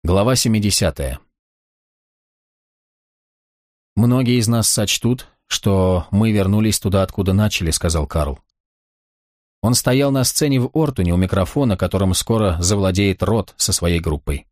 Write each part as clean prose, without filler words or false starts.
Глава 70. «Многие из нас сочтут, что мы вернулись туда, откуда начали», — сказал Карл. Он стоял на сцене в Ортуне у микрофона, которым скоро завладеет Рот со своей группой.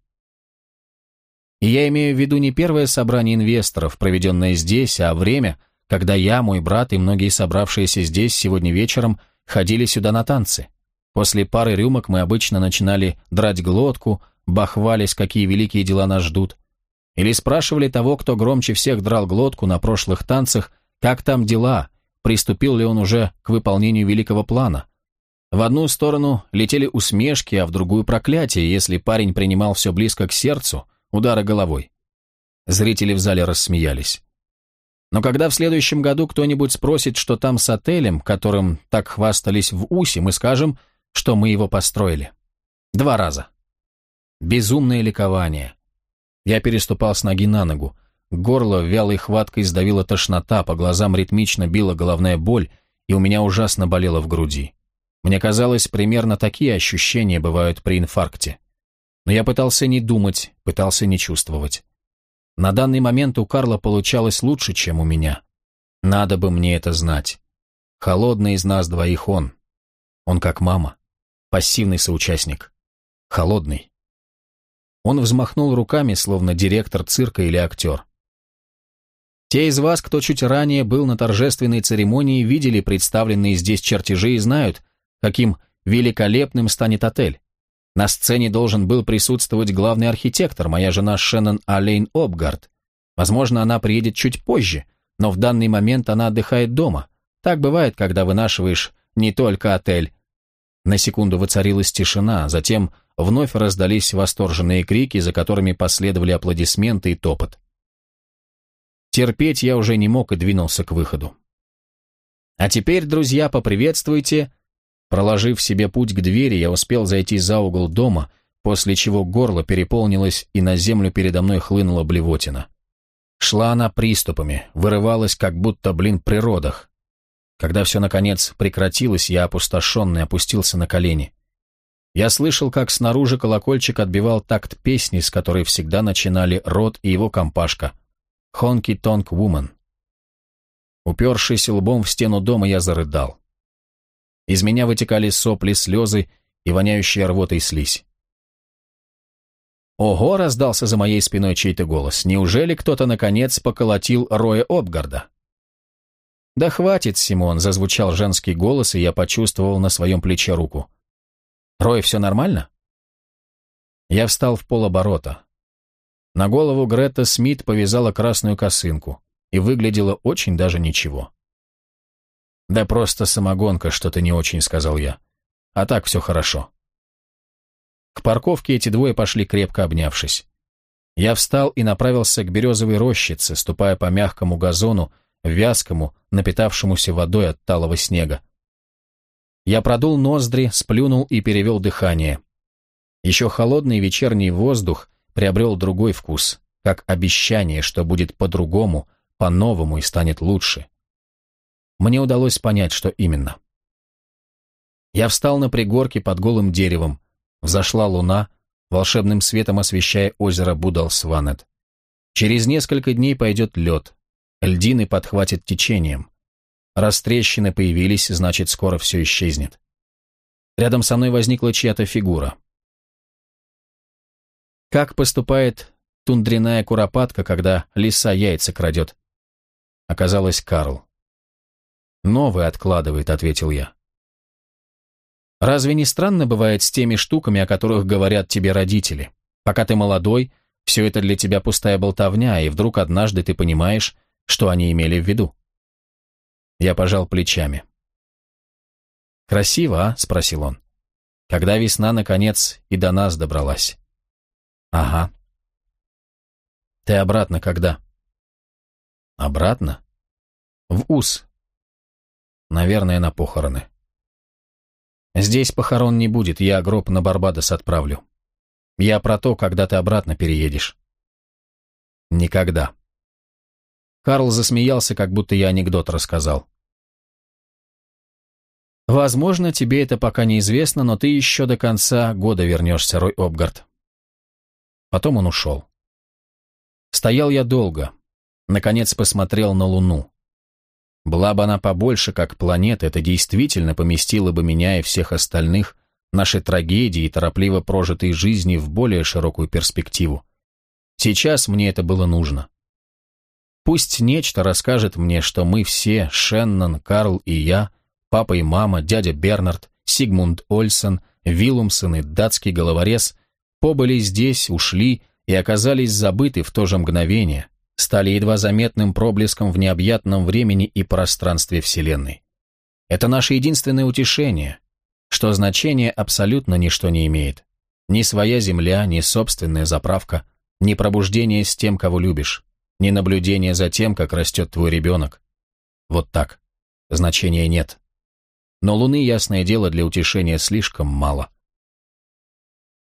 И я имею в виду не первое собрание инвесторов, проведенное здесь, а время, когда я, мой брат и многие собравшиеся здесь сегодня вечером ходили сюда на танцы. После пары рюмок мы обычно начинали драть глотку, бахвались, какие великие дела нас ждут. Или спрашивали того, кто громче всех драл глотку на прошлых танцах, как там дела, приступил ли он уже к выполнению великого плана. В одну сторону летели усмешки, а в другую проклятие, если парень принимал все близко к сердцу, удары головой. Зрители в зале рассмеялись. Но когда в следующем году кто-нибудь спросит, что там с отелем, которым так хвастались в Усе, мы скажем, что мы его построили. 2 раза. Безумное ликование. Я переступал с ноги на ногу. Горло вялой хваткой сдавила тошнота, по глазам ритмично била головная боль, и у меня ужасно болело в груди. Мне казалось, примерно такие ощущения бывают при инфаркте. Но я пытался не думать, пытался не чувствовать. На данный момент у Карла получалось лучше, чем у меня. Надо бы мне это знать. Холодный из нас двоих он. Он как мама. Пассивный соучастник. Холодный. Он взмахнул руками, словно директор цирка или актер. Те из вас, кто чуть ранее был на торжественной церемонии, видели представленные здесь чертежи и знают, каким великолепным станет отель. На сцене должен был присутствовать главный архитектор, моя жена Шеннон Алейн Обгард. Возможно, она приедет чуть позже, но в данный момент она отдыхает дома. Так бывает, когда вынашиваешь не только отель. На секунду воцарилась тишина, затем вновь раздались восторженные крики, за которыми последовали аплодисменты и топот. Терпеть я уже не мог и двинулся к выходу. А теперь, друзья, поприветствуйте. Проложив себе путь к двери, я успел зайти за угол дома, после чего горло переполнилось и на землю передо мной хлынула блевотина. Шла она приступами, вырывалась, как будто, при родах. Когда все, наконец, прекратилось, я опустошенный опустился на колени. Я слышал, как снаружи колокольчик отбивал такт песни, с которой всегда начинали Рот и его компашка «Honky Tonk Woman». Упершись лбом в стену дома, я зарыдал. Из меня вытекали сопли, слезы и воняющая рвотой слизь. «Ого!» — раздался за моей спиной чей-то голос. «Неужели кто-то, наконец, поколотил Роя Обгарда?» «Да хватит, Симон!» — зазвучал женский голос, и я почувствовал на своем плече руку. «Рой, все нормально?» Я встал в полоборота. На голову Гретта Смит повязала красную косынку и выглядела очень даже ничего. «Да просто самогонка, что-то не очень», — сказал я. «А так все хорошо». К парковке эти двое пошли, крепко обнявшись. Я встал и направился к березовой рощице, ступая по мягкому газону, вязкому, напитавшемуся водой от талого снега. Я продул ноздри, сплюнул и перевел дыхание. Еще холодный вечерний воздух приобрел другой вкус, как обещание, что будет по-другому, по-новому и станет лучше. Мне удалось понять, что именно. Я встал на пригорке под голым деревом. Взошла луна, волшебным светом освещая озеро Будалсванет. Через несколько дней пойдет лед. Льдины подхватит течением. Раз трещины появились, значит, скоро все исчезнет. Рядом со мной возникла чья-то фигура. Как поступает тундряная куропатка, когда лиса яйца крадет? Оказалось, Карл. «Новый откладывает», — ответил я. «Разве не странно бывает с теми штуками, о которых говорят тебе родители? Пока ты молодой, все это для тебя пустая болтовня, и вдруг однажды ты понимаешь, что они имели в виду». Я пожал плечами. «Красиво, а?» — спросил он. «Когда весна, наконец, и до нас добралась». «Ага». «Ты обратно когда?» «Обратно?» «В Ус. Наверное, на похороны». «Здесь похорон не будет, я гроб на Барбадос отправлю. Я про то, когда ты обратно переедешь». «Никогда». Карл засмеялся, как будто я анекдот рассказал. «Возможно, тебе это пока неизвестно, но ты еще до конца года вернешься, Рой Обгард». Потом он ушел. Стоял я долго. Наконец посмотрел на Луну. Была бы она побольше, как планета, это действительно поместило бы меня и всех остальных, наши трагедии и торопливо прожитой жизни в более широкую перспективу. Сейчас мне это было нужно. Пусть нечто расскажет мне, что мы все, Шеннон, Карл и я, папа и мама, дядя Бернард, Сигмунд Ольсен, Виллумсон и датский головорез, побыли здесь, ушли и оказались забыты в то же мгновение, стали едва заметным проблеском в необъятном времени и пространстве Вселенной. Это наше единственное утешение, что значение абсолютно ничто не имеет. Ни своя земля, ни собственная заправка, ни пробуждение с тем, кого любишь, ни наблюдение за тем, как растет твой ребенок. Вот так. Значения нет. Но Луны, ясное дело, для утешения слишком мало.